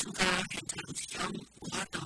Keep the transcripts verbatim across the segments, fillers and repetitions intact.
暑假现在有一种有法度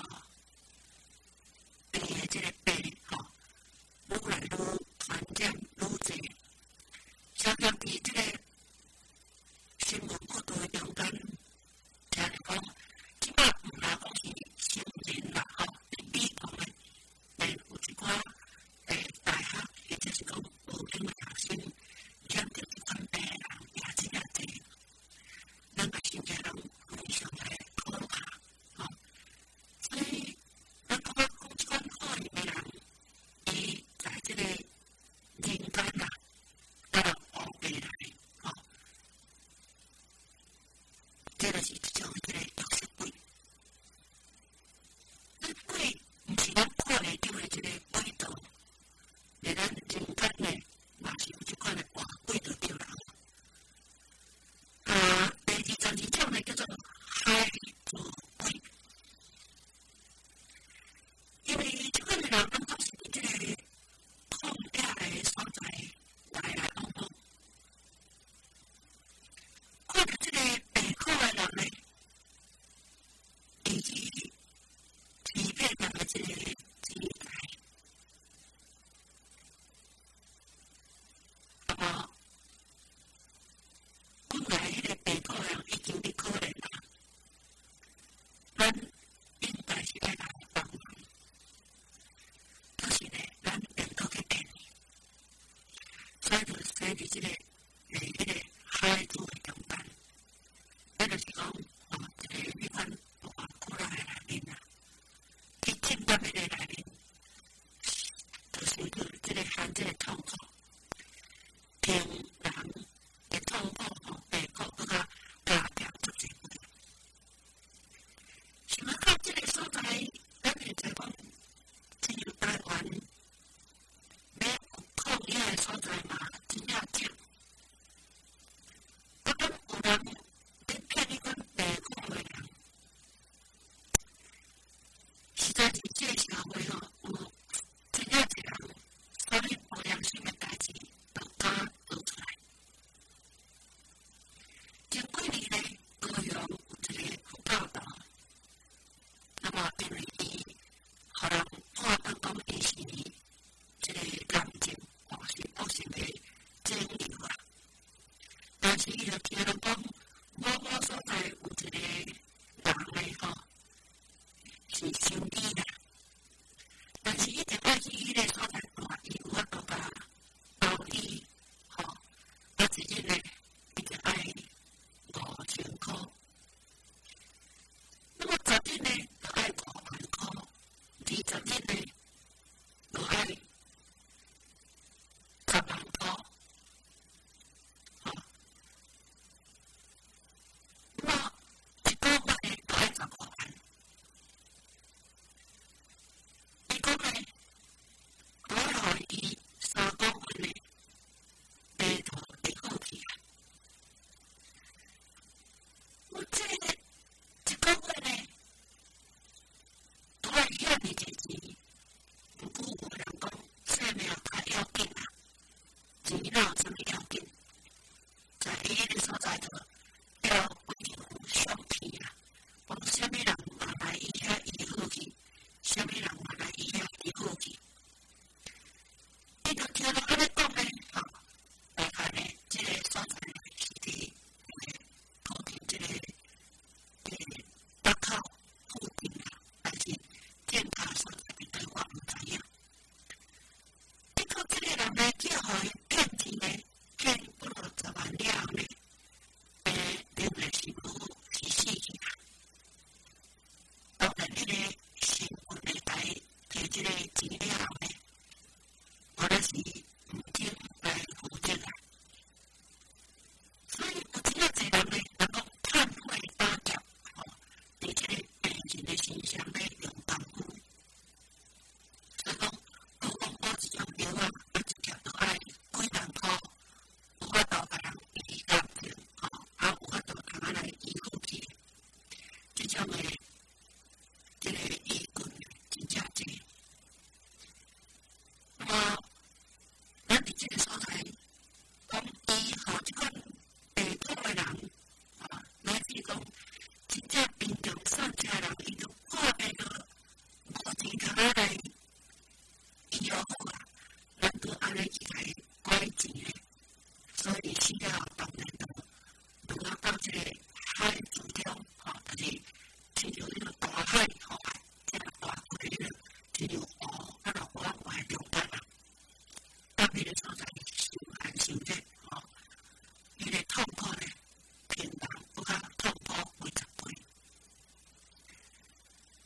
病的即个病吼，愈来愈传染愈侪，相较于即个新闻报道的中间，听着讲，即摆毋若讲是成人啦吼，伫美国的诶有一寡诶大学或者是讲高中的学生染着即款病的人也真正侪，咱个心情拢非常的可怕吼。所以咱感觉讲即款可怜的人，伊在即个人间啊，到乌白来吼，这就是一种即个恶色鬼。这鬼毋是咱看得到的即个鬼道，在咱人间呢，嘛是有即款的坏鬼就对啦。啊，第二十二种呢叫做海子鬼，因为即款的人拢总是伫即个旷野的所在来来往往，看着即个病苦的人呢，以及欺骗人的即个期待，那么本来迄个病苦的人已经伫可怜啦，咱应该是爱来帮忙，可是呢，咱连倒去骗伊，所以就使伫即个诶迄个海子的中间，咱就是讲吼，一个迄款大苦难的内面啊，去进入迄个内面，就是去即个含即个痛苦，听人的痛苦吼，病苦搁较加添足侪倍。想要到即个所在，咱现在讲，亲像台湾，要有抗疫的所在嘛，真正少。我感有人咧骗迄款病苦的人，实在是即个社会吼，有真正一人所以无良心的代志，就敢做出来。前几年呢，高雄有一个副教导，那么因为伊互人判断讲伊是即个癌症或是恶性的肿瘤啊，但是伊就听人讲，某某所在有一个人呢吼是心理啦，但是一定爱去迄个所在看，伊有法度甲包医吼，啊一日呢伊就爱五千箍，那么十日呢就爱五万箍，二十日呢就爱十万箍，吼，那么一个月呢就爱十五万。伊讲呢，我互伊三个月呢，病就会好去啊。我这个一个月呢，都爱遐尼侪钱，毋过有人讲生命较要紧啊，钱哪有啥物要紧？在伊迄个所在就要维护相片啊，讲啥物人嘛来伊遐医好去，啥物人嘛来伊遐医好去。伊就听到安尼讲呢，吼，大概呢，即个所在呢是伫诶靠近即个诶北口附近啊，但是见他所在的地我毋知影。结果即个人呢，叫互伊骗钱呢，骗不落十万了后呢，诶，另外是无是死去啊。当然，迄个新闻的台摕即个资料呢，我那是毋经来负责啊。所以有真正侪人呢，人讲趁火打劫，吼，伫即个病人的身上咧用功夫。所以讲，如果讲某一种药啊，啊一粒就爱几万箍，有法度甲人医癌症，吼，啊有法度通啊来医好去，即种的即个医棍真正侪。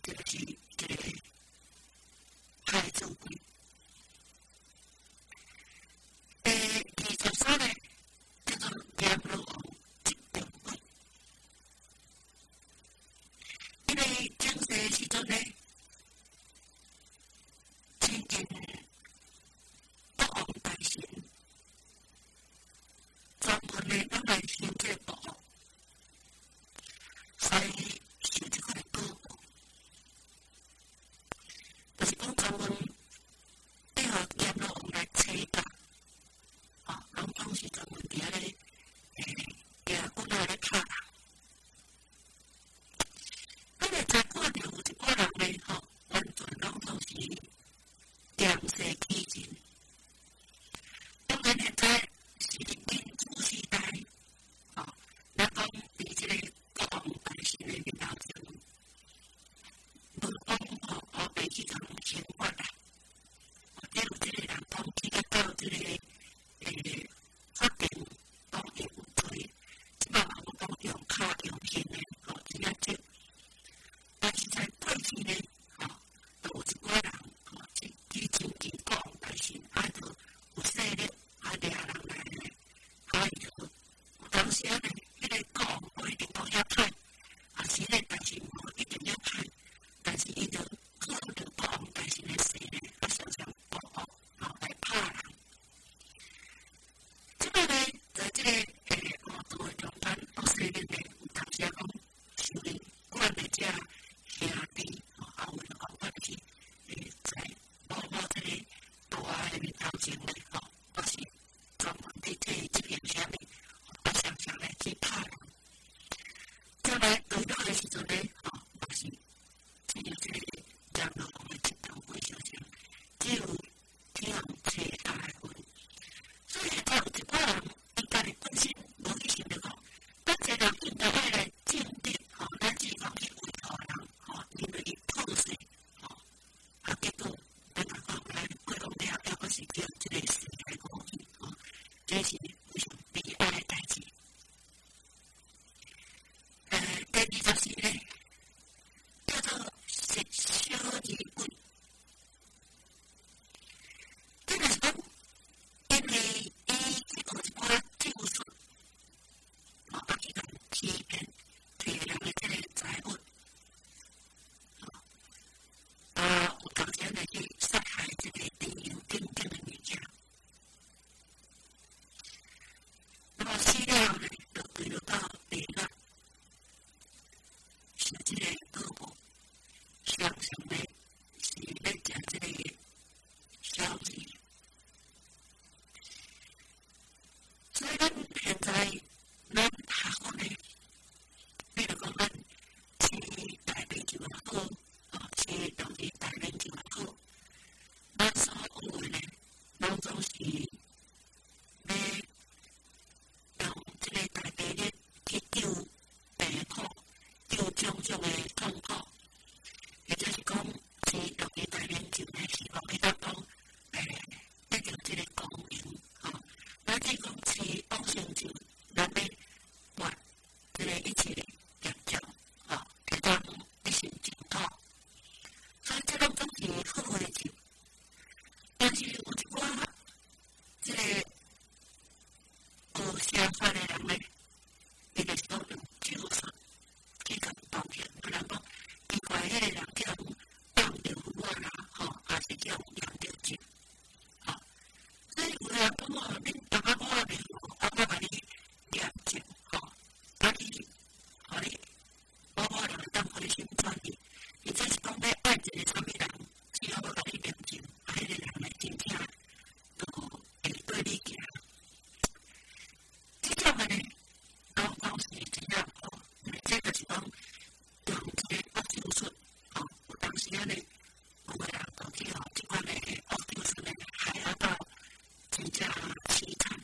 这个是这个太祖贵。诶，二十三个叫做阎罗王一定贵，因为讲世的时阵咧，亲近国王大神，专门咧拢来行这个保护，所以受这块保护，就是讲专门配合阎罗王来催打。啊，拢总是专门伫咧诶，行骨仔咧拍人。咱会知看到有一寡人咧，吼，完全拢总是强势欺人。当然现在是民主时代，吼，咱讲伫即个国王大神的面头前，无讲吼，我袂去共生活啦，或者有即个人讲去甲到即个。诶，法定讲用罪，即摆我讲用卡用刑的，吼，真正少。但是在过去呢，吼，都有一寡人，吼，去去亲近国王大神，啊，就有势力，啊，掠人来咧，啊，伊就有当时啊呢，迄个国王不一定讲遐歹，啊，是咧，但是无一定遐歹，但是伊就靠着国王大神的势呢，啊，常常保护，吼，来拍人。即摆咧，在即个诶活动诶中间，我细日咧有当时啊讲，受因管诶遮兄弟，吼，啊有就讲我是诶在某某即个大诶面头前咧，吼，我是专门伫替即边啥物，我常常来去拍人。再来遇到诶时阵咧，吼，我是只有即个阎罗王诶一堂会相像，只有天找大诶份。所以现在有一寡人，伊家己本身无去想着讲，咱这人应该爱来正直，吼，咱只讲去维护人，吼，因为伊破碎，吼，啊，结果咱若讲来过往了，还阁是叫即个时代过去，吼，这是非常悲哀的代志。呃，第二就是咧，叫做食小二棍，这个是讲。因为伊去学一寡技术，吼，啊去共欺骗、摕人诶即个财物，吼，啊有当时来去杀害即个弟兄等等诶物件，那么死了呢，就归入到地狱，是即个恶魔，常常咧是咧食即个小子。所以咱现在咱学校咧，比如讲咱去大练就也好，哦，去当地大练就也好，咱所有诶咧，拢总是要用即个大家咧去救病苦，救种种诶痛苦，或者是讲去当地大练就咧，希望伊当讲诶得到即个光明，吼。咱只讲是往生咒，咱要换即个一切念咒，吼，会当一生净土。所以这种总是好诶咒，但是有一寡即个学社法诶人咧，伊就是讲用咒术去共当骗，不然讲奇怪迄个人叫人养着符啊啦，吼，还是叫人养着咒，吼。所以有个人讲哦，恁大家我也袂好，啊，我甲你念经，吼，啊你，互你，某某人会当互你心转意，伊这是讲要爱一个啥物人，只要我甲你念经，啊，迄个人会真正就会对你行。即种个呢，拢拢是真正好，因为这就是讲用即个恶咒术，吼，有当时啊呢，有个人就去互即款诶恶咒术呢害啊到。真正凄惨，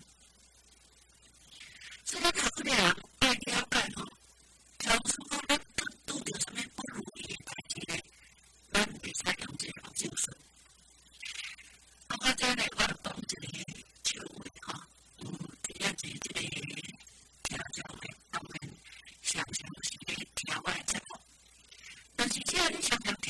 所以咱学个人爱了解吼，假如说讲咱拄着啥物不如意诶代志咧，咱袂使用这个咒术。啊，我遮咧，我讲一个笑话吼，有一个即即个听众咧，当然常常是咧听我诶节目，但是只要你常常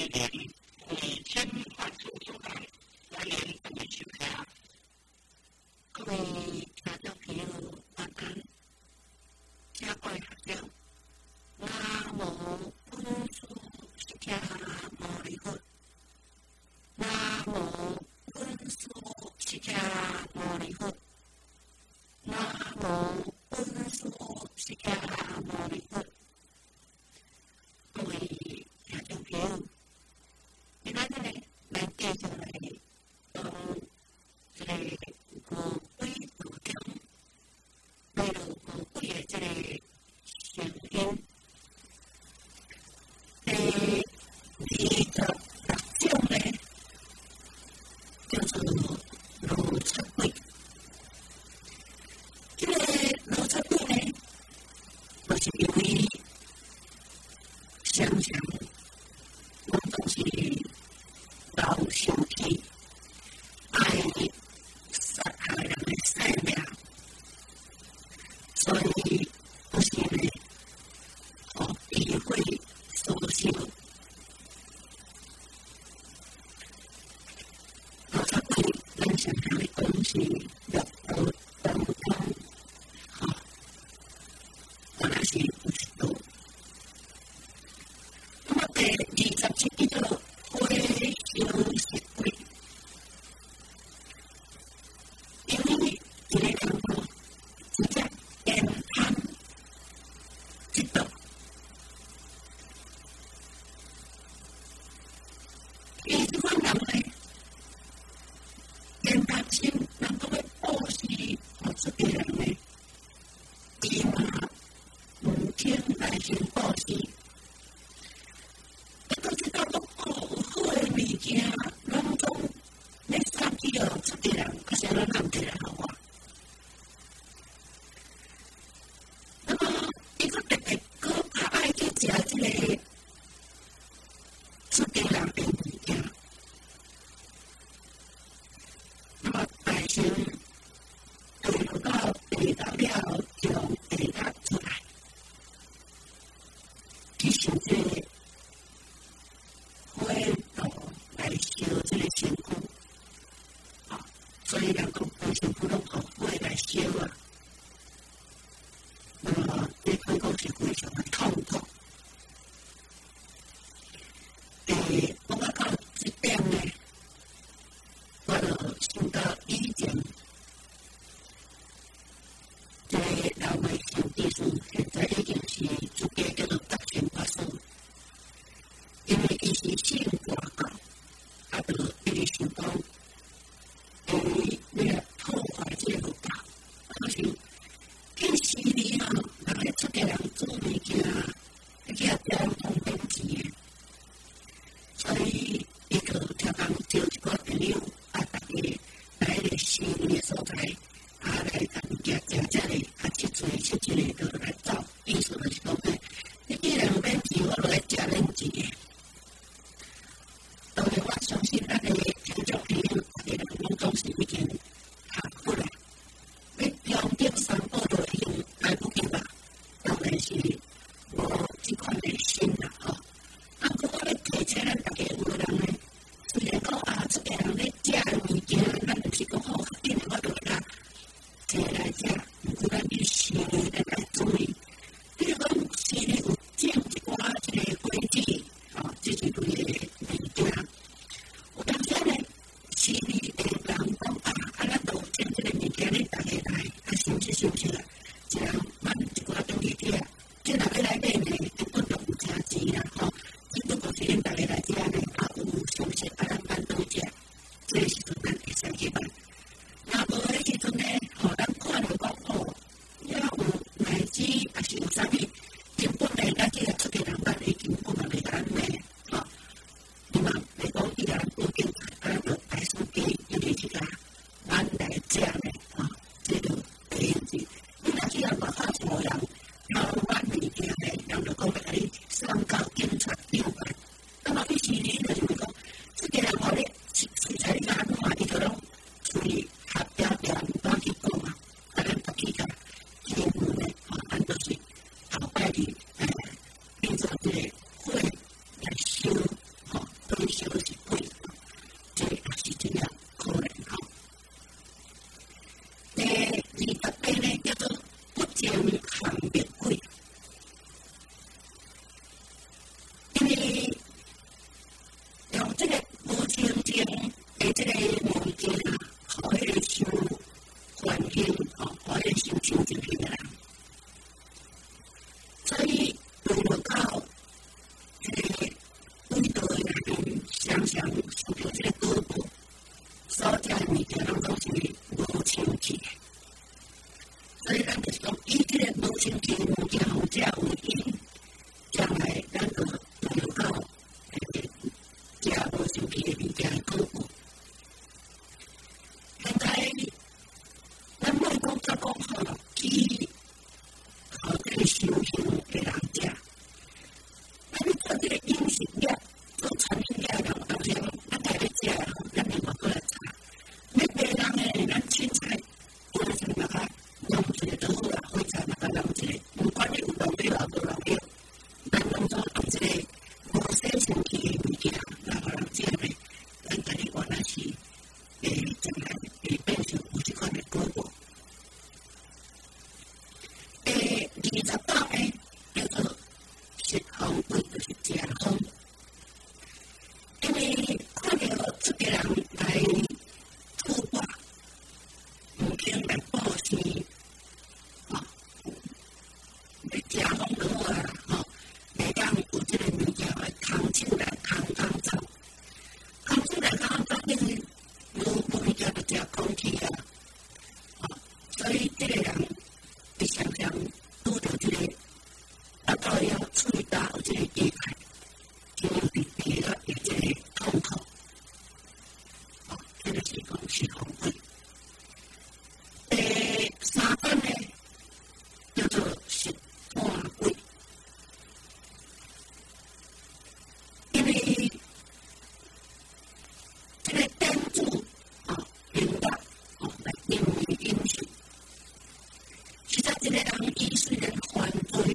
年每天换出有来来年等你收听。各位聽眾朋友，晚安。請各位學長，南無本師釋迦牟尼佛。南無本師釋迦牟尼佛。南無本師釋迦牟尼佛。各位聽眾朋友，今仔日咧，咱繼續來講這個五鬼道中，來到五鬼的這個成因。第二十六章咧，叫做羅剎鬼。這個羅剎鬼咧，就是因為常常我們都是老生氣，愛殺害人的生命，所以不是呢，和機會所受。羅剎鬼，咱常常的講是六道當中，哈，或者是五十道。那麼第二十七叫做會修食鬼，因為這個人講，直接言談即道，伊這款人呢，言談先能夠要布施互出家人呢，伊嘛唔聽來先布施。都知道講好好的物件，攏總要送去互出家人，可是咱人摕來互我。那麼，伊個特別閣較愛去食這個出家人的物件。那麼，百姓對落到地道了，就從地道出來，其實這個會道來修這個身軀，啊，所以人講修身軀攏靠會來修啊。那麼這可以講是非常的痛苦。誒，我講到這點呢，我就想到以前這個老外兄弟師，現在已經是出家叫做達賢法師。因為伊是信佛教，啊，就伊就想講，伊要來破壞這個佛教，啊，是見死哩啊，人來出家人做物件，而且這樣方便錢的，所以伊就聽講招一個朋友，啊，大家來個死哩的所在，啊，來甲物件食食哩，啊，七歲七歲哩就來走，意思就是講，你既然有免錢，我就來食恁錢的。當然，我相信咱的聽眾朋友，大家攏總是已經學過了。要用點三寶就已經來不及吧？當然是無這款的心啦，吼。啊，不過咧提醒咱大家有個人呢，雖然講啊，出家人咧食的物件，咱就是講好，緊的我就來坐來食，毋過咱要時時來來注意。比如講，時時有種一寡這個果子，吼，這是對的物件。有當時呢，是你會人講啊，啊，咱都種這個物件咧，大家來，啊，是毋是是毋是啦？一人買一寡種去吃，這若要來買呢，根本就毋差錢啦，吼。只不過是恁大家來食呢，啊，有是毋是啊？咱辦倒食，這個時陣咱會使去辦。若無迄時陣呢，吼，咱看着講吼，也有乃至也是有啥物，根本呢，咱這個出家人辦的根本嘛袂咱買，吼。你嘛袂講伊人報警，啊，就大司機因為這個咱來食呢，吼，這就第一件事。 叫做不正含灭鬼。因为用这个无清净的这个物件啊，互迄个受环境吼，互迄个受清净的人，所以为了到这个味道的内面，常常受到这个恶报，所食的物件拢都是无清净的。所以咱就是讲，以这个无清净的物件互食为因，将来咱就会有到诶食无清净的物件的恶报。现在咱莫讲再讲吼，去互这个修行的人食，咱你做这个饮食业、做餐饮业人，当然咱家己食吼，咱另外过来查。你别人诶，咱凊彩，有诶时嘛较用一个就好啦，火柴嘛较用一个，毋管你有弄料啊无弄料，咱拢做用一个无洗清气诶物件，来互人食咧，咱家己原来是诶，将来会变成有即款诶果报。诶，二十八诶，叫做食风鬼，就是食风。因为看到这个人来吐话，唔肯来报信，吼，来食风就好啊，吼，袂当有这个物件来空手来空空走，空手来空空走，因为无无物件就食空气啊，吼，所以这个人会常常拄到这个达到要喙焦有这个机会，就会鼻啊有这个痛苦，吼，这个是讲是风鬼。第三班呢，叫做食半鬼，因为这个店主啊，领导啊来定位饮食，实在这个人伊虽然犯罪，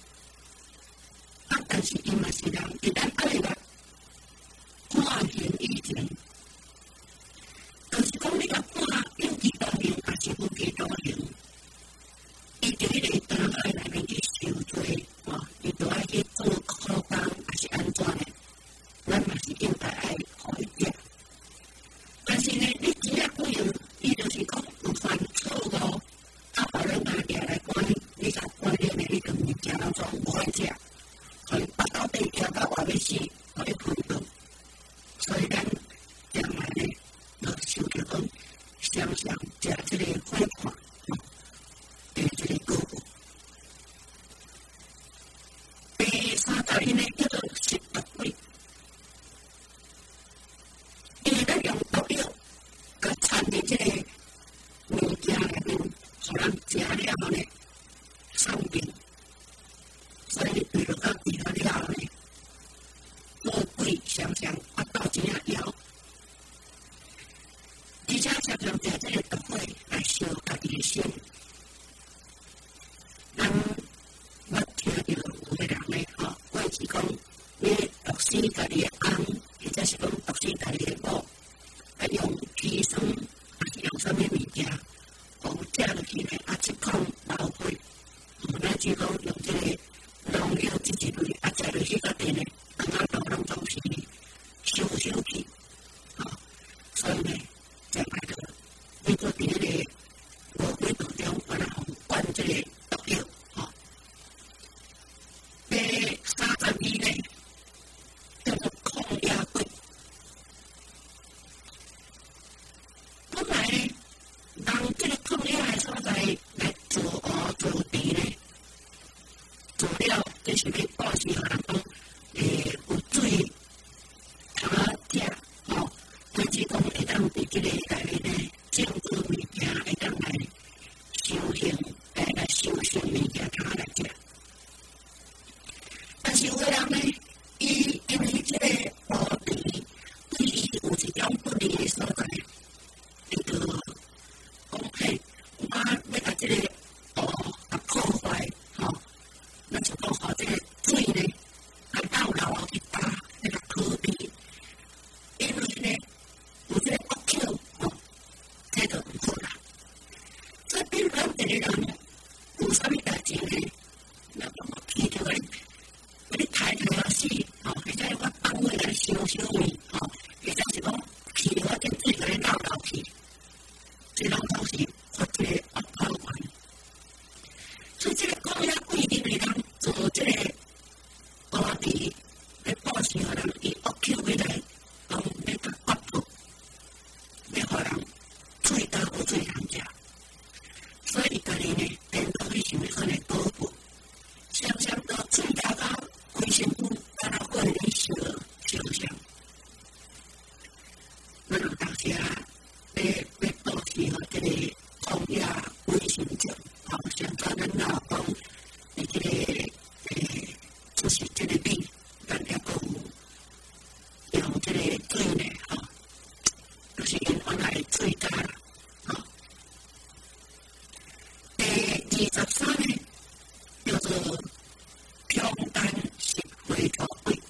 啊，但是伊嘛是人，一旦爱来判刑以前，就是讲你甲判有期徒刑，还是无期徒刑，伊伫迄个单海内面去受罪，吼，伊就爱去做苦工，还是安怎呢？咱嘛是应该爱互伊食。但是呢，你只要不有，伊就是讲有犯错误，啊，把人拿起来关，你才关了呢，你就物件当中无爱食，互伊巴到地行到外要死，互伊赔偿。所以咱将来呢，就受着讲常常食这个伙伴，吼，诶，这个果报。第三十一呢，叫做食毒鬼，因为咱用毒药，甲掺入这个物件内面，互人食了后呢，生病，所以对落到治疗了后呢，魔鬼常常发到真正枵，而且常常食这个毒火来烧家己的身。咱捌听到有个人咧，吼，或是讲你毒死家己的翁，或者是讲毒死家己的某，啊用砒霜，还是用啥物物件，互食落去呢，啊一孔流血，吼，乃至讲用这个农药这一类，啊食落去到底呢，大家都拢总是烧烧去，吼，所以呢，将来就你做伫迄个魔鬼当中，把人互灌这个毒药，吼。第三十二呢，叫做抗压鬼。本来呢，人这个抗压的所在来做学做题呢，做了就是要保持互人讲，诶，有水通啊食，吼，乃至讲会当伫这个内面呢，种植物件会当来修行，来来修行物件通啊来食。但是有个人呢，伊因为这个无题，对伊有一种不利的所在，伊就讲嘿，我要甲这个哦，甲破坏，吼，咱就讲互这个水呢，啊倒流落去打那个土地，因为呢有这个恶口，吼，这就毋好啦。所以比如讲一个人。 食咧咧到时吼，即个抗压卫生症，吼，像咱咱老讲，诶，即个诶，就是即个米，咱也讲用即个水呢，吼，就是用原来水加啦，吼。诶，二十三呢，叫做평단식회토의。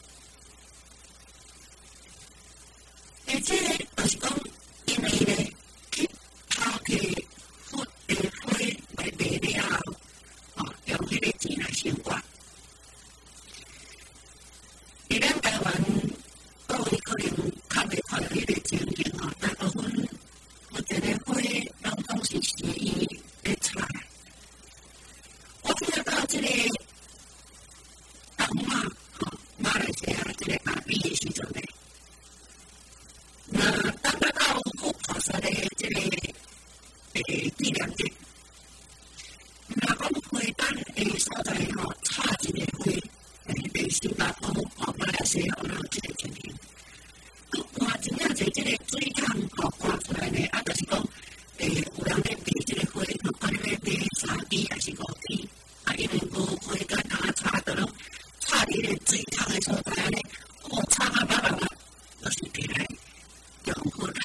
而且就是讲，因为咧，去抛弃佛的花来卖了，哦，用迄个钱来生活。伫咱台湾，各位可能较袂看到迄个情形哦，大部分佛一个花，拢总是是伊咧出来。我听到即个东马，吼，马来西亚即个阿比的时阵咧。那当得到佛菩萨的这个诶纪念日，那讲花灯的所在吼，插一个花，诶，类似啦，讲哦，马来西亚有这个情形。看真正侪这个水桶吼挂出来呢，啊，就是讲诶，有人咧卖这个花，吼，看你咧卖三支还是五支，啊，因为无花干啊，插到咯，插伫咧水桶的所在咧，哦，插啊把人啊，就是摕来。用好啦，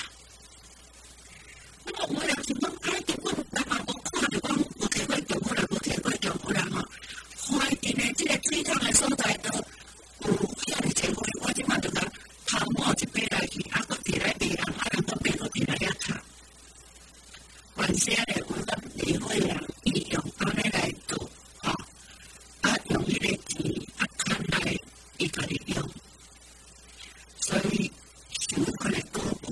我我俩是讲，哎，根本咱嘛无看着讲，无摕过用好啦，无摕过用好啦吼。花店的即个水桶的所在都有遐尼侪花，我即马就甲头毛一买来去，啊，佫摕来卖人，啊，人佫买佫摕来遐插。原先咧有咱理会人伊用安尼来做，吼，啊，用迄个钱啊赚来伊家己用，所以。想看来过无，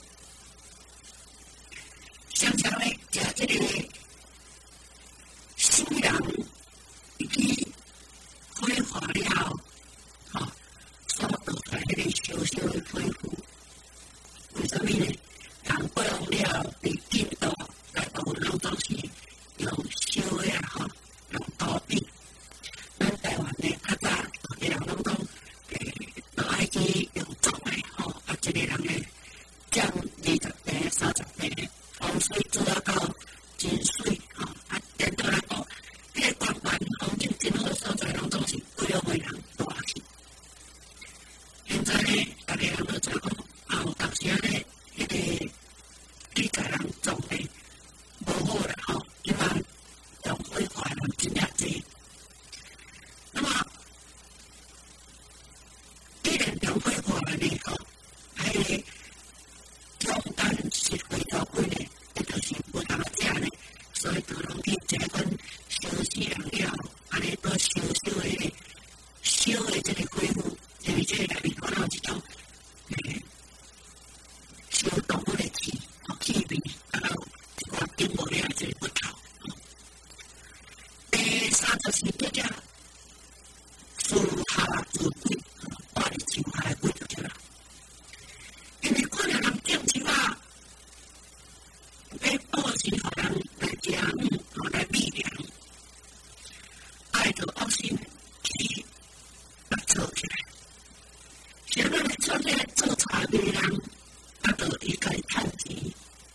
常常咧食即个新人已经开化了，吼，所得出来迄个小小的恢复。为什么呢？人过用了伫印度，大部分拢总是用烧的啊，吼，用刀笔。咱台湾呢，较早有人拢讲，诶，都爱去用种的，吼。一个人咧，降二十度、三十度，风水做啊到真水吼，啊，电到来讲，迄个光环环境真好所在，拢总是几两个人住去。现在咧，逐个人都知讲，啊，有当时啊咧，迄个理财人种咧无好啦吼，即摆用火化人真正济。那么，既然用火化人咧吼。迄个中单是回头归呢，也就是无通食呢，所以就拢去食份烧死人了，安尼都烧烧的咧，烧的这个恢复，因为这个内面可能有一种诶烧动物的气，吼气味，啊有一寡经过了这个骨头。第三就是叫做树下自鬼，挂伫树下的鬼就对啦。因为可能人种树啊，要布施互人来食，互来米粮，爱着恶心去来做起来。像咱咧做这做茶卖人，啊，着伊家己趁钱。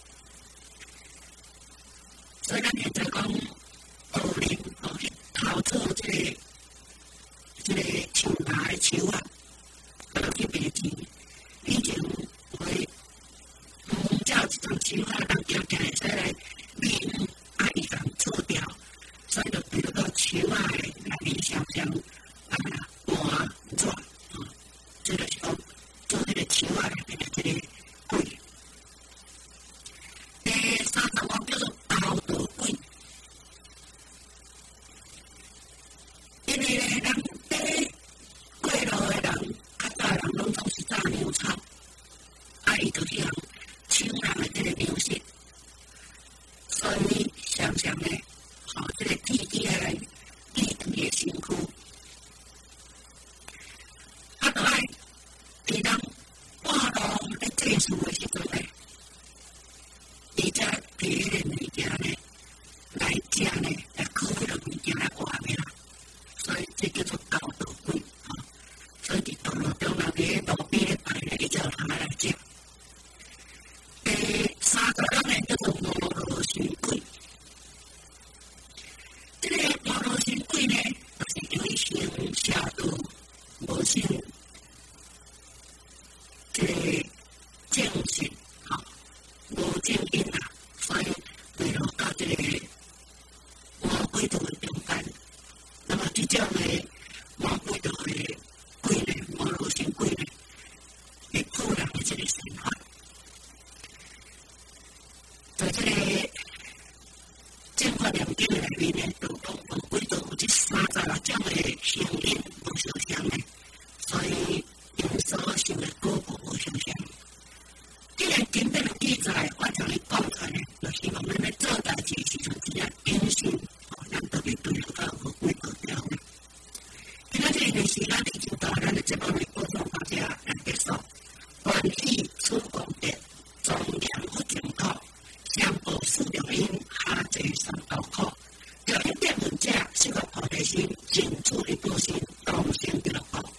所以咱现在讲学林吼，头做这个这个树芽的树啊，啊，去卖钱。以前会嗯，照一种树啊，人行行会使来面啊，伊共做掉，所以就比如讲树啊的内面常常啊换纸，哦，这就是讲做迄个树啊内面的这个鬼。第三项我叫做道道鬼，因为咧人伫过路的人，较早人拢总是炸牛草。啊，伊就是人抢人的这个粮食，所以常常咧，吼、哦，这个天气来地长的身躯，啊，就爱伫人半路咧祭祀的时阵咧，伊才摕迄个物件咧来食咧，来靠迄个物件来活命，所以这叫做道道鬼，吼、哦，所以伫道路中人伫路边咧摆咧，伊才有通来食。 面呢，就讲有几多有这三十六种的声音无相像的，所以因所受的果报无相像。既然经典的记载，我将你讲出来呢，就希望咱咧做代志时阵只啊坚信，哦，咱特别对好到无几多条呢。今仔日就是咱已经到咱的节目的播送到这来结束。欢喜出功德，庄严不净土，相报四六因，下济三道苦。要一点文者，是个菩提心，尽处的报心，当先得乐报。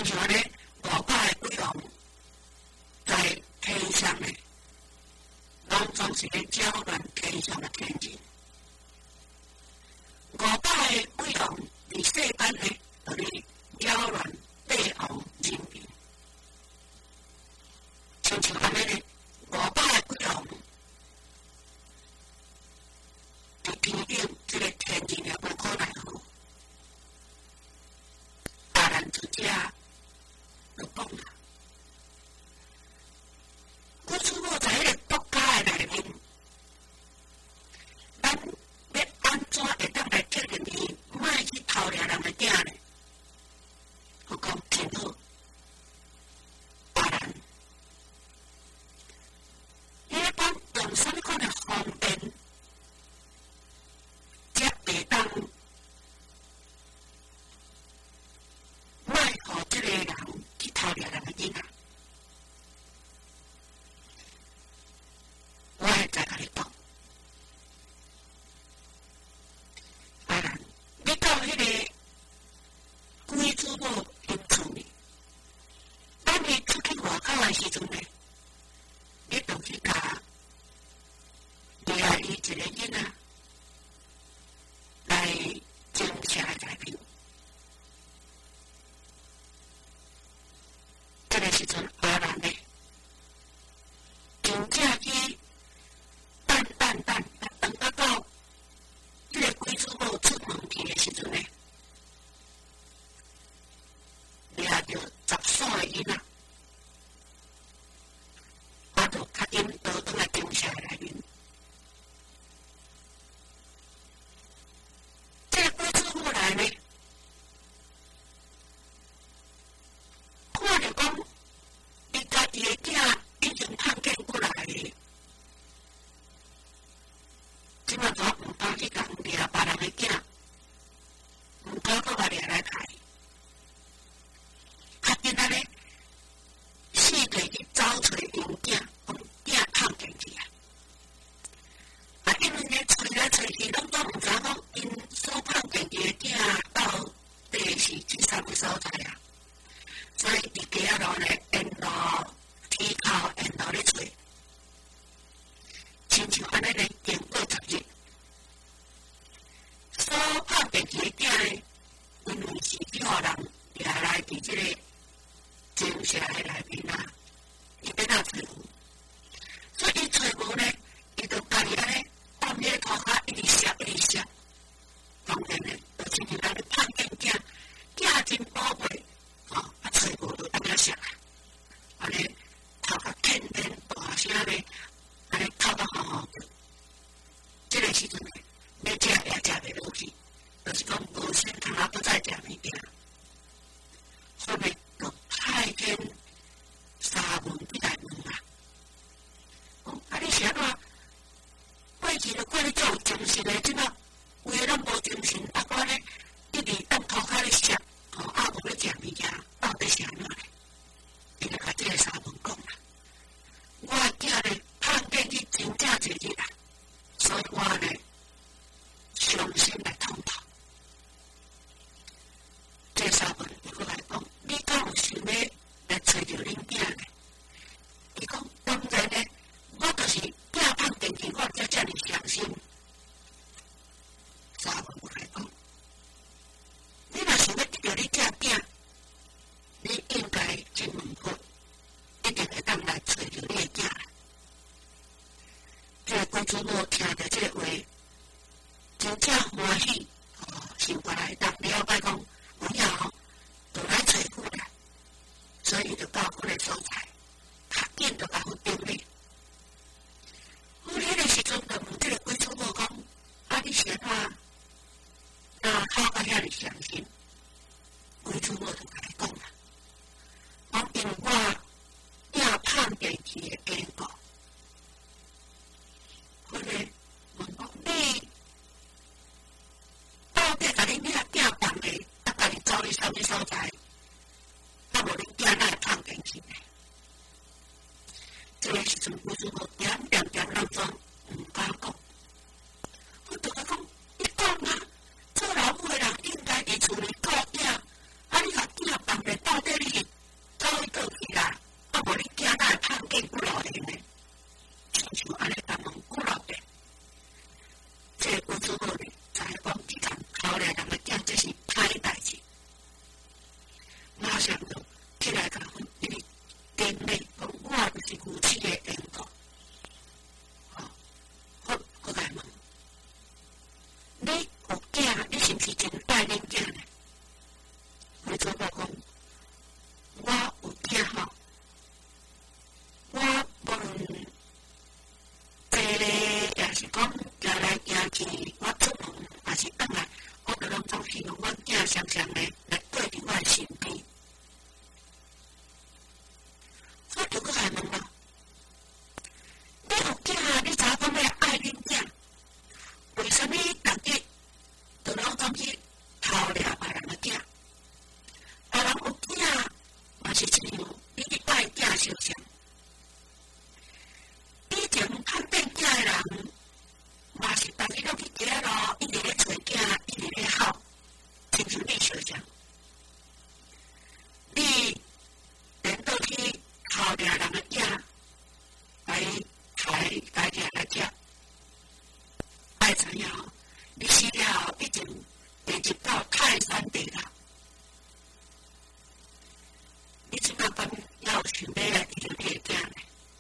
像像安尼五百个鬼王在天上呢，拢总是咧搅乱天上的天人。五百个鬼王伫世间呢，就咧搅乱帝王人民。像像安尼呢，五百个鬼王伫天顶，即个天人也无可奈何。大人出遮就讲啦，鬼主母在迄个国家的内面，咱要安怎会当来建立伊，莫去偷掠人的囝呢？我讲真好，大人，你咧讲用啥物款的方便，才袂当莫互即个人去偷掠人的囝仔？我会再甲你讲，大人，你到迄个鬼主母因厝呢，当你出去外口的时阵呢，你就去甲掠伊一个囡仔来种下来内面。这个时阵，阿兰呢，真正去等等等，等到到这个鬼主母出门去的时阵呢，掠着十岁的囡仔，我就较紧倒转来种下来内面。这个鬼主母来呢，看着讲，伊家己的囝已经探见过来的，即摆都毋敢去共掠别人的囝，毋敢搁甲掠来杀。较紧安尼，四地去找找因囝，讲囝探见去啊！啊，因为咧找来找去，拢都毋知讲因所探见去的囝到底是去啥物所在啊？所以伫街仔路咧，沿路天口沿路咧找，亲像安尼咧，经过十日，所探见去的囝咧，因为是去互人掠来伫即个种下的内面啊，伊要哪找无？所以伊找无呢，伊就家己安尼放迄个涂骹一直摄一直摄，当然咧，就亲像安尼探见囝，囝真宝贝。哦，啊，找无就安尼摄啊，安尼头壳天天大声咧，安尼哭到吼吼叫。这个时阵咧，要食也食袂落去，就是讲无先通啊，搁再食物件。后面就派遣三问去来问啊，讲啊，你是安怎？过去就过咧做精神的，即摆规个拢无精神，啊，我咧一直当涂骹咧摄。哦，啊，无咧食物件，到底是安怎咧？伊就甲即个三问讲啦，我囝咧探见去真正侪日啊，所以我咧伤心来痛哭。这三问又搁来讲，你敢有想要来找着恁囝咧？伊讲当然咧，我就是囝探见去，我才遮尔伤心。三问又来讲。你若想要得到你这囝，你应该真问好，一定会当来找着你的囝。这个鬼主母听到这个话，真正欢喜，哦，想过来当了解讲，有影吼，就来找阮啦。所以就到阮的所在，较紧就甲阮顶礼。阮迄个时阵就问这个鬼主母讲，啊，你是安怎？那哭到遐尼伤心，鬼主母就甲伊讲啦，讲因为我囝探见去的经过，佢咧问讲你到底甲恁遐囝放咧，啊，甲你走去啥物所在？啊，无恁囝哪会探见去呢？这个时阵，鬼主母点点点当中毋敢讲，我就甲讲，你讲啊！做老母的人应该伫厝里顾囝，啊！你甲囝放咧，到底你是象呢来对伫我的身边。我就搁来问咯，你有囝，你知影讲要爱恁囝，为什么逐日就拢讲去偷掠别人的囝？别人有囝嘛是一样，你去爱囝相像。以前叛变囝的人，嘛是逐日拢去街咯，一直咧找囝，一直咧哭，亲像你相像。你连倒去偷掠人的囝，来害家己来食，爱知影哦，你死了后已经地入到泰山地啦。你即摆讲要有想要来治疗你的囝呢？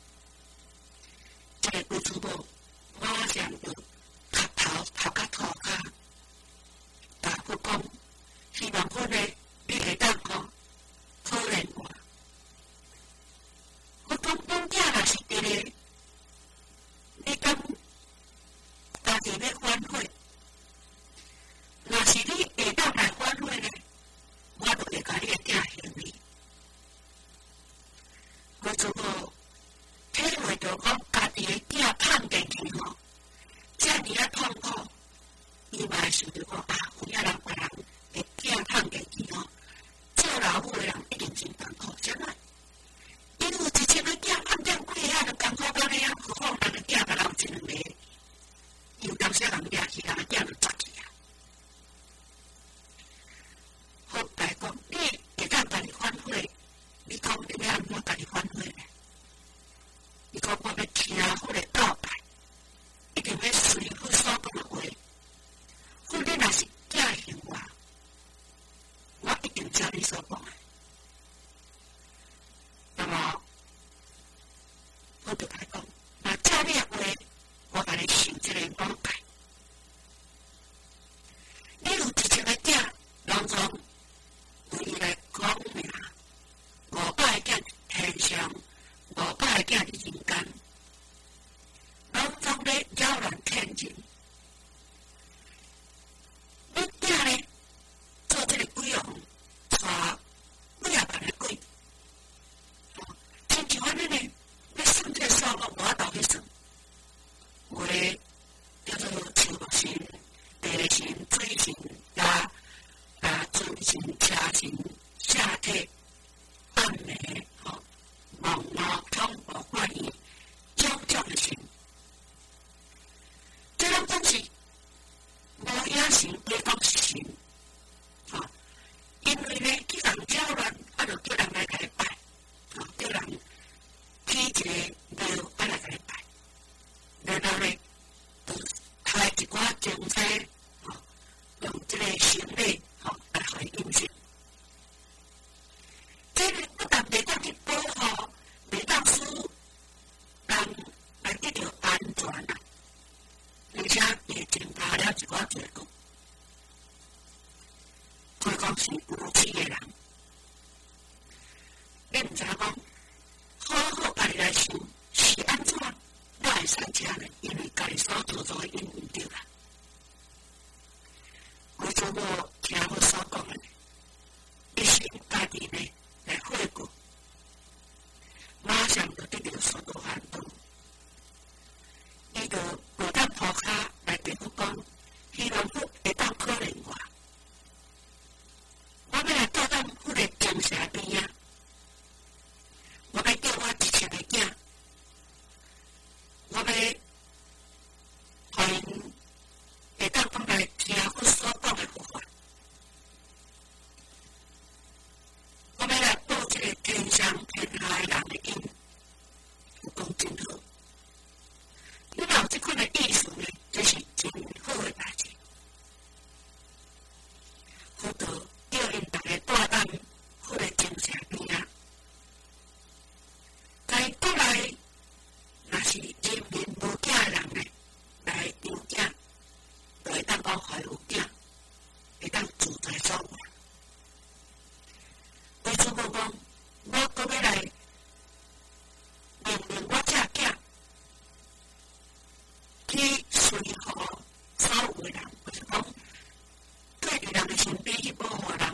这个女主母马上就磕头头壳涂骹，答复讲，希望阮呢你会当吼可怜我。我讲阮囝若是伫咧，你讲家己要反悔，若是你会当来反悔呢，我就会甲你的囝还你。女主母体会到讲家己的囝胖进去吼，遮尔啊痛苦，伊嘛会想着讲啊，有影人别人会囝胖进去吼，做老母的人一定真艰苦，怎啊？因有一千个囝胖点几下就艰苦到你啊，何况人的囝才有一两个，伊有当时人掠去，人的囝就砸去啊。好来讲，你会当家己反悔，你讲你要安怎家己反悔呢？伊讲我要听迄个告白，一定要随阮所讲的话。阮你若是寄信我，我一定照你所讲的。那么，我就甲伊讲，若照你的话，我甲你受这个告白。你有一千个囝，拢从为伊来讲名，五百个囝天上。五百个囝伫人间，拢总咧扰乱天人。你囝咧做这个鬼王，带几啊万个鬼，亲像安尼呢，要算这个数目，无法度去算。有诶叫做树木神、地神、水神、啊啊水神、车神、下体、暗暝，吼。梦脑恐怖怪异，种种的神，这种东西无影神，你讲是神，吼，因为呢，去人扰乱，啊，就叫人来甲伊拜，吼，叫人起一个庙啊来甲伊拜，然后呢，就派一寡精彩，吼，用这个神礼，吼，来互伊应信。这个不但袂当去保护。袂当使人来得到安全啊，而且也增加了一寡罪过。可以讲是无知的人，你毋知影讲，好好家己来想是安怎，我会使这呢？因为家己所做做的因唔对啦。我做我听我所讲的，一心家己呢来悔过。马上就得到所有反动，伊就无当涂骹来对我讲，希望我会当可怜我。我要来到咱迄个精舍边啊，我要叫我一千个囝，我要互因会当讲来听我所讲的佛法。我要来报这个天上天下的人的因，有讲真好。你若有这款的意思呢，这是真好的代志。佛陀叫因大家带咱迄个精舍边啊，该过来，若是人民无囝的人呢，来养囝，就会当讲还有囝，会当自在生活。为主母讲，我搁要来命令我这囝去随和所有的人，就是讲对伫人的身边去保护人，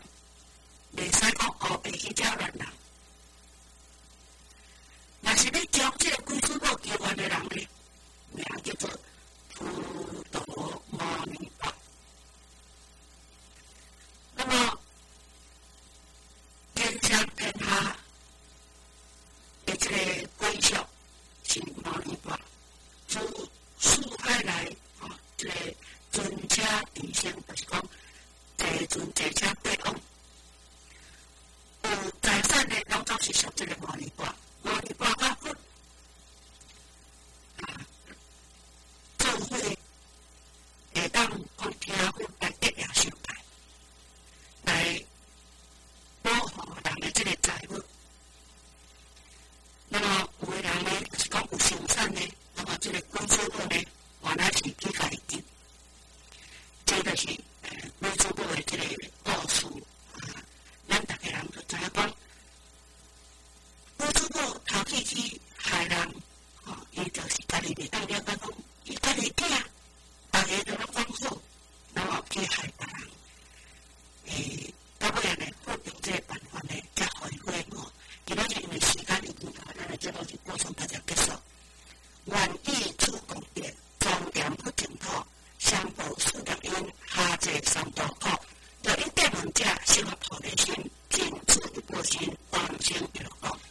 这个魔力卦，魔力卦较佛啊，做伙会当讲听佛来得了受戒，来保护人的这个财物。那么有的人呢，是讲有生产呢，那么这个公司部呢，原来是去家己进，这个是呃公司部的这个故事啊，咱大家人就知影讲，公司部头起去害人，哦，伊就是家己袂当了解讲，伊家己囝，大家都拢讲好，然后去害别人，诶，到尾呢，发用这个办法呢，才回归我。今仔日因为时间已经到，咱的节目就播送到这结束。愿意出功德，庄严不净土，相报四德因，下济三途苦。要因对问者，生活菩提心，尽此一波心，往生极乐国。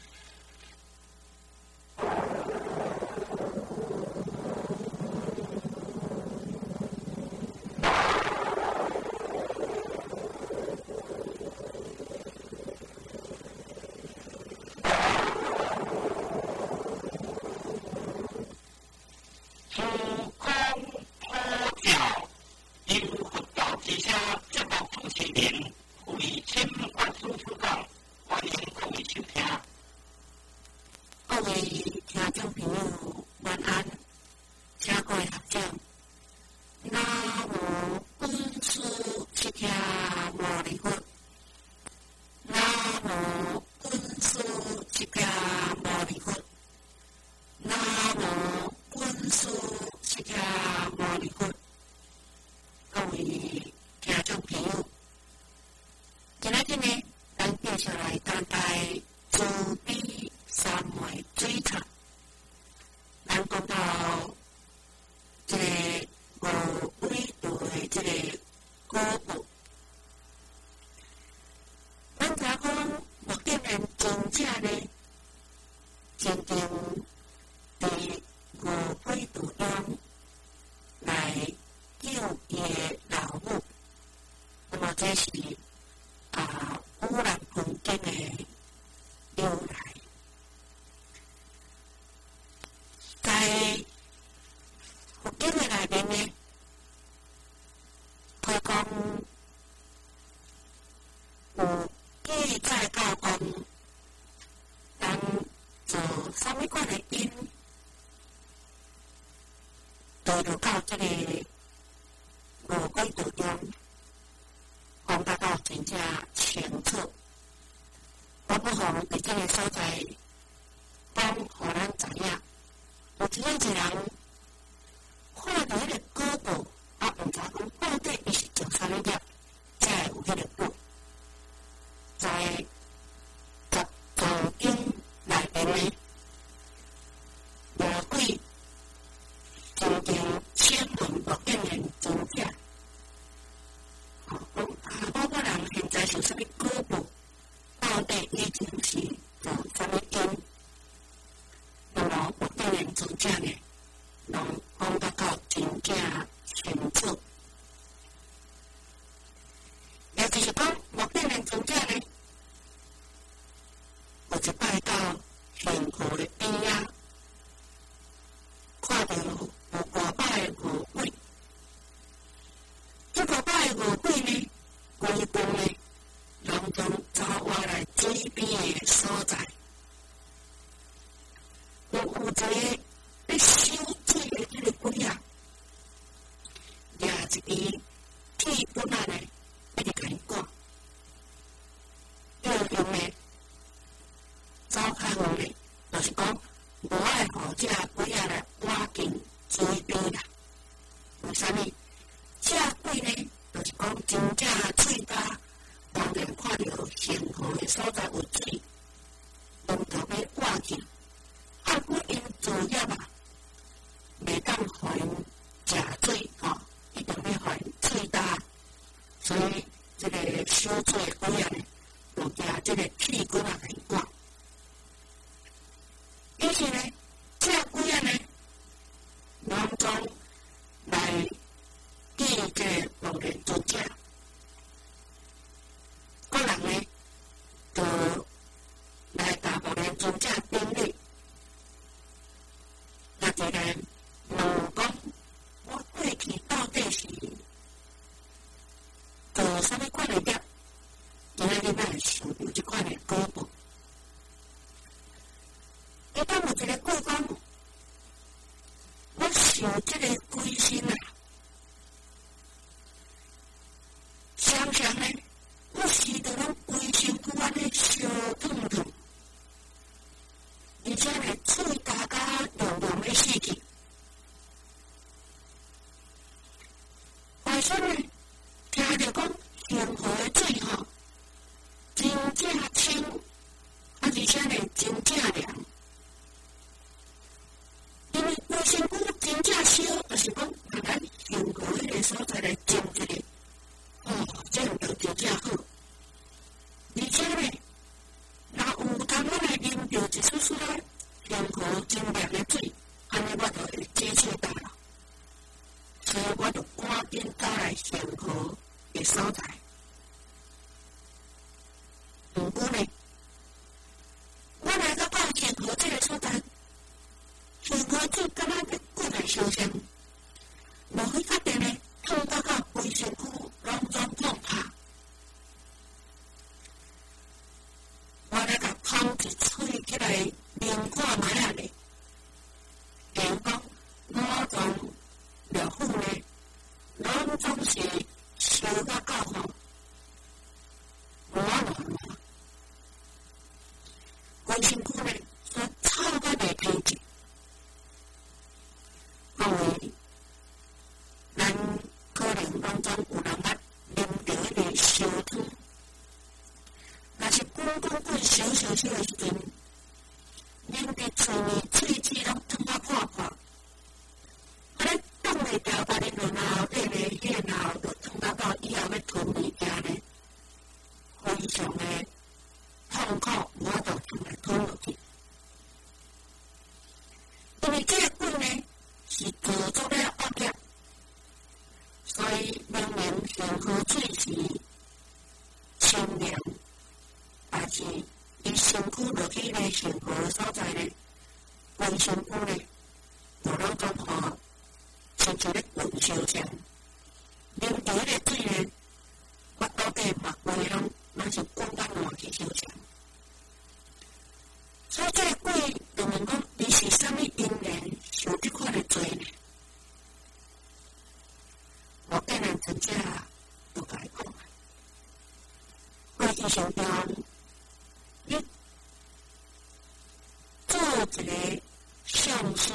就到这个五鬼道中，讲得到真正清楚。我不妨伫这个所在讲，互咱知影，有真正一人看到迄个果报，啊，毋知讲到底伊是做啥物业，才会有迄个果。在十藏经内面呢，魔鬼曾经千问莫见人真假。哦，讲啊，某个人现在是啥物果报？到底以前是做啥物因？那么莫见人真假呢？拢讲得到真正清楚。也就是讲，莫见人真假呢？我一摆到幸福的边仔，看到有五百的五鬼。这五百的五鬼呢，规部呢，拢从走我来水边的所在。有有一个咧收水的这个鬼啊，掠一支铁棍仔呢，一直甲伊赶。要用的走开路呢，就是讲无爱互这鬼仔来赶进水边啦。为啥物？这鬼呢，就是讲真正喙巴，当然看到幸福的所在有水，拢头要赶去。啊，不因作业啊，袂当互因食水吼，一定要互因喙焦。所以这个收水的鬼仔呢，就拿这个铁棍仔来赶。于是呢，这鬼仔呢，拢总来见这个某人作者，个人呢，就来打某人且呢，喙大甲亮亮的死去。外孙呢，听着讲恒河的水吼，真正清，啊而且呢，真正凉。因为卫生菇真正烧，就是讲把咱恒河迄个所在来浸一下，哦，这样就真正好。而且呢，若有通我来啉着一丝丝仔恒河真凉的水，安尼我就会解暑到了。所以我就赶紧走来恒河的所在。毋过呢，我来到到恒河这个所在，恒河水敢若要过来烧香，无去确定呢，通到到卫生区拢总碰拍。我来甲捧一喙起来啉看卖啊咧，听讲五脏六腑呢，拢总是烧到到吼，无啊无啊，卫生区呢，所臭到袂平静，因为咱可能拢总有人捌啉着迄个烧汤。若是滚滚滚烧烧烧的时阵，啉伫厝面喙齿拢烫啊破破，啊咧挡袂牢，把恁落脑底咧，迄个脑就烫到到以后要吞物件咧，非常的痛苦，无法度通来吞落去。因为这个鬼呢是做作了恶业，所以明明恒河水是清凉。但是，伊身躯落去咧恒河所在咧，卫生区咧，就拢总吼，亲像咧滚烧香。啉着迄个水咧，我到底目睭拢拢是滚到换去烧香。所以这个鬼就问讲，伊是啥物因缘受即款的罪呢？我竟然真正都甲伊讲，我印象中。你做一个相书，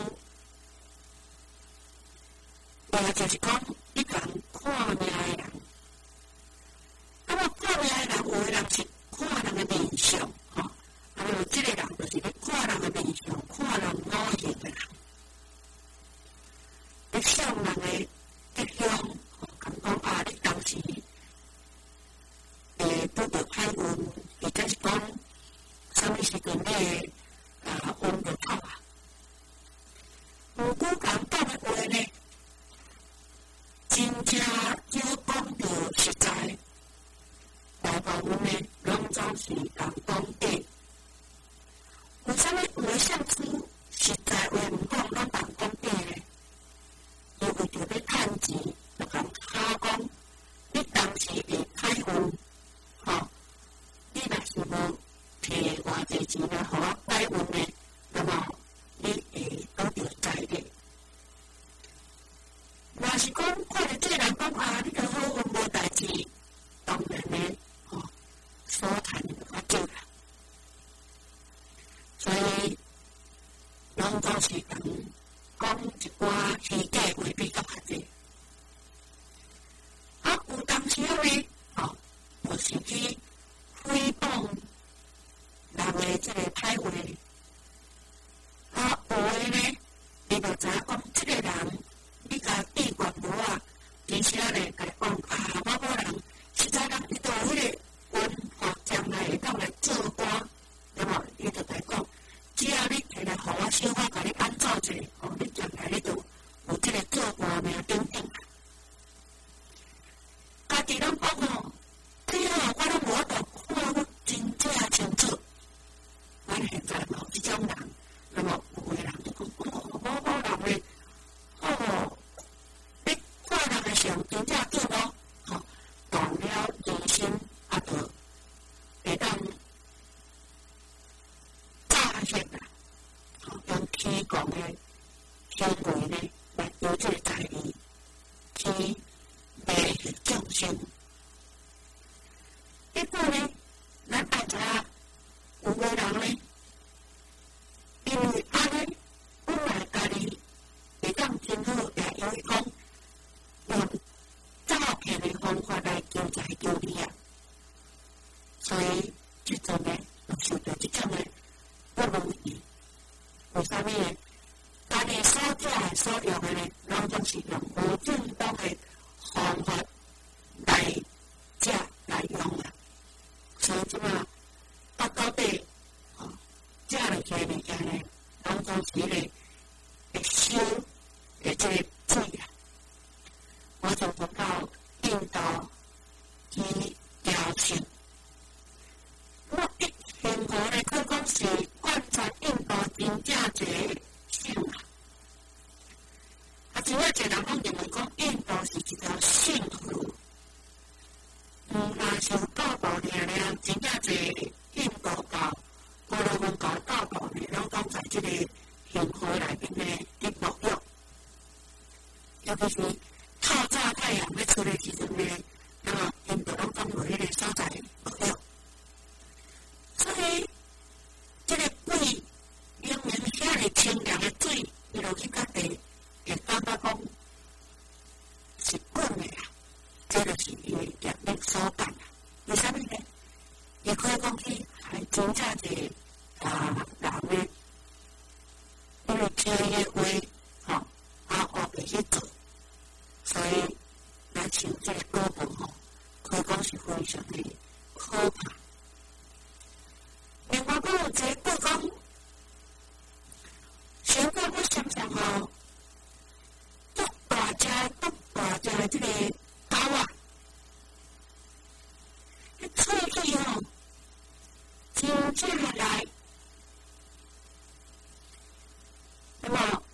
也就是讲，你共看命的人，那么看命的人，有的人是看人的面相，吼，啊，有这个人就是咧看人的面相，看人五行的人，咧想人的吉凶，吼，咁讲啊，你当时诶拄着歹运，或者是讲。啥物时阵咧啊，运就好啊。如果讲讲的话呢，真正要讲着实在，大部分呢拢总是讲讲假。为啥物有的相书实在话毋讲，拢讲讲假呢？因为着要趁钱，就讲敲讲，你当时会歹运，吼，你若是无。摕偌济钱来互我改运呢，那么你会拄着财力。若是讲看着这个人讲啊，你着好运无代志，当然呢，吼、哦，所谈就较少啦。所以，拢总是讲讲一寡虚假话比较较济。啊，有当时呢，吼，就是去诽谤。人的这个歹话，啊，有的呢，你就知影讲，这个人，你甲地管无啊，而且呢，甲讲啊，某某人，实在人，你都有迄个运，吼，将来会当来做官，那么，伊就甲讲，只要你摕来互我小可甲你安怎者，吼，你将来你就有这个做官名顶顶。家己拢讲吼，最好我拢无法度看得真正清楚。咱现在冇即种人，那么有的人就讲，哦，某某人诶，哦，你看人诶相真正准哦，吼，动了疑心，啊，就会当诈骗啦，吼，用虚讲诶行为呢来得罪财利，去卖去众生。一般呢，咱大家。有个人呢，因阵呢，受到即种的不如意。为啥物呢？家己所食所用的呢，拢总是用无正当的方法来食来用啊。所以即马到到底哦，食落去的物件呢，拢总是咧会烧的即个水啊。我就讲到印度去雕塑，我一幸好咧，佢讲是观察印度真正侪性啊。啊，真正侪人拢认为讲印度是一条性路，嗯，若是有道道尔尔，真正侪印度教、婆罗门教道道呢，拢讲在即个幸河内面呢伫沐浴，尤其是透早太阳要出来时阵呢，那么印度拢讲落迄个所在沐浴。所以，即个水明明遐尼清凉的水，伊落去到地，会感觉讲是滚的啦。这就是伊的业力所感啦。为啥物呢？伊可以讲去还真正侪啊人呢，因为听伊的话，吼，啊学袂去做，所以来像这个果报吼，可以讲是非常的可怕。另外，佫有一个讲，想讲我想想吼，足大只、足大只的即个狗啊，迄喙齿吼，真正来，那么，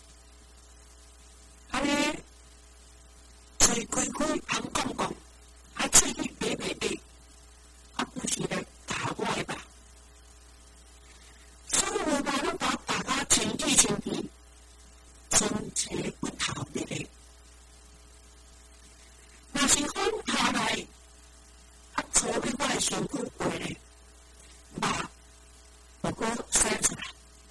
安尼嘴开开、红光光，啊喙齿白白白，啊不是来打我的吧？所以我把拢把大家清气清气，真切骨头的咧。若是反头来，啊坐喺我的身躯过咧，肉就搁生出来，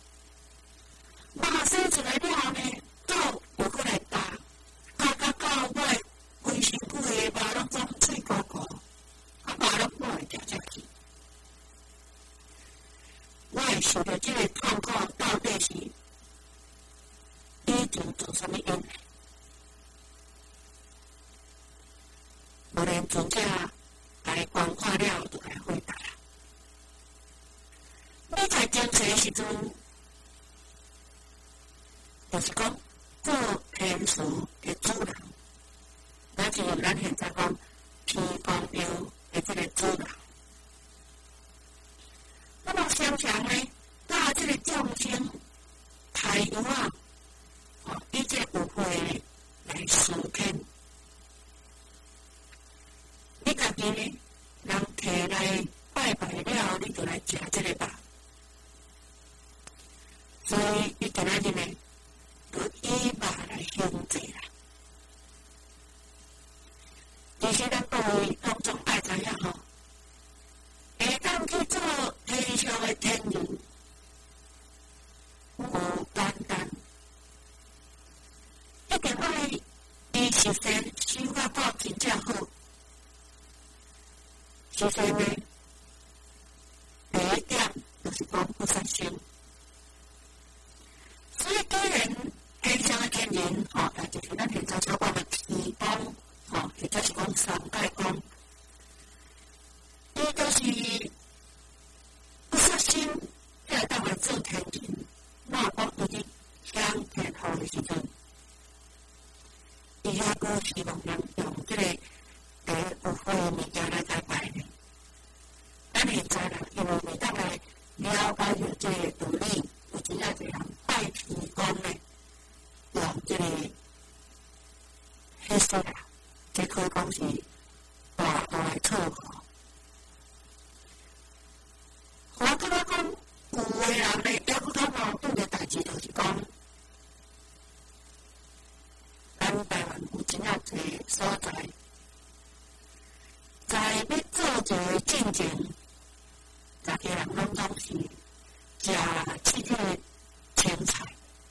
肉生出来了后呢，狗又搁来打，打到到我的规身躯的肉拢总脆糊糊，啊肉拢我会食食去。我会受到这个痛苦，到底是以前做什么因呢？无连真正来观看了，就来回答啦。你在精髓的时阵，就是讲做天书的主人，那就是咱现在讲天公庙的这个主人。那么常常呢，拿这个众生太阳啊，哦，以这有会来思考。你家己呢，人摕来拜拜了，你就来食这个吧。所以你今仔日呢，就以肉来献祭啦。其实咱各位拢总爱知影吼。会当去做天上的天人，无简单，一定爱伊实现修到到真正好。实现呢，第一点就是讲不杀生。所以既然天上的天人，吼，也就是咱现在所讲的天公，吼，或者是讲三界公。伊就是不杀生，要当来做天人。那讲伊伫享天后的时阵，伊遐个希望人用这个第有花的物件来拜拜呢。咱现在人因为未当来了解着这个道理，有真正侪人拜天公呢，用这个迄说啊，这可以讲是大大的错误。我感觉讲，有的人呢，也佫较矛盾的代志，就是讲，咱台湾有真正侪所在，在要做一个进前，大家人拢总是食这个青菜，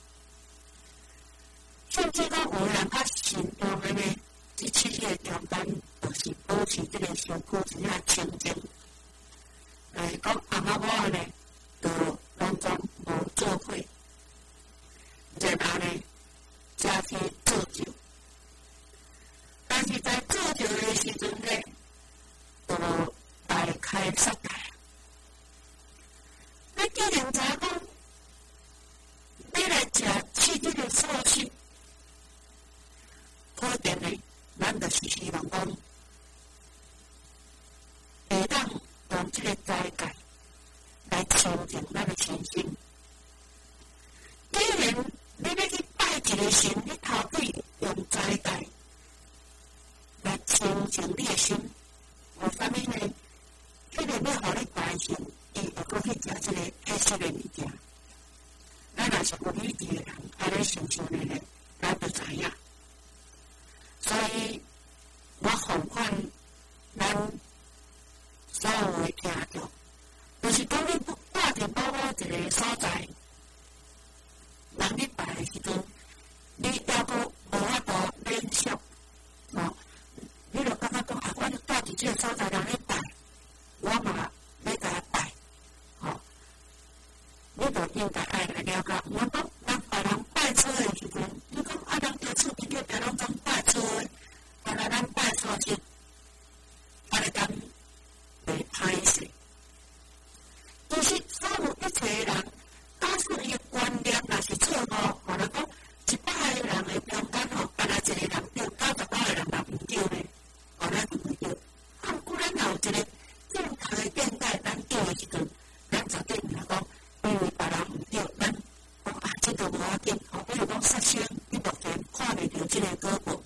甚至讲有的人较慎重的呢，即七个重担，就是保持这个身躯真正清净。来讲斋戒来清净咱的身心。既然你要去拜一个神，你头底用斋戒来清净你的心，为什么呢？迄个要互你拜神，伊会搁去食即个黑色的物件。咱若是有理智的人，安尼想想呢，咱就知影。所以我奉劝咱所有的听众，就是讲你带着某某一个所在，人你拜的时阵，你还阁无法度免俗，吼，你就感觉讲啊，我带着即个所在人咧拜，我嘛要甲伊拜，吼，你就应该爱来了解。我讲人别人拜错的时阵，你讲啊，人家厝边隔壁拢总拜错的，原来咱拜错是，安尼讲袂歹势。其实所有一切人，假使伊的观念若是错误，可能讲一百个人的中间吼，干那一个人对，九十九个人嘛毋对咧，可能就袂对。啊，不过咱若有一个正确的见解，咱对的时阵，咱绝对毋通讲，因为别人毋对，咱讲啊，这个无要紧。吼，比如讲杀生，你目前看袂到这个果报。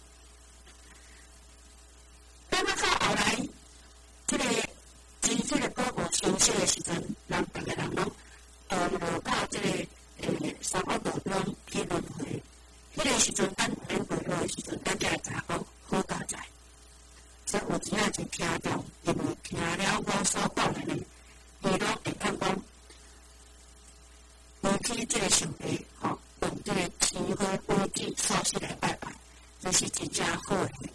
等到到后来，这个真正的果报消失的时阵，咱逐个人拢呃落到这个诶三恶道中去轮回。迄个时阵，咱轮回落的时阵，咱才会知影讲好佳哉。所以有真正就听众，因为听了我所讲的呢，伊拢会感讲，回去这个上帝吼，用这个鲜花、果子、素食来拜拜，这是真正好的。